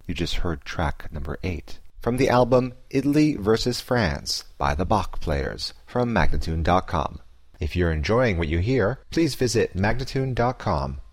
You just heard track number 8 from the album Italy vs. France by the Bach Players from Magnatune.com. If you're enjoying what you hear, please visit Magnatune.com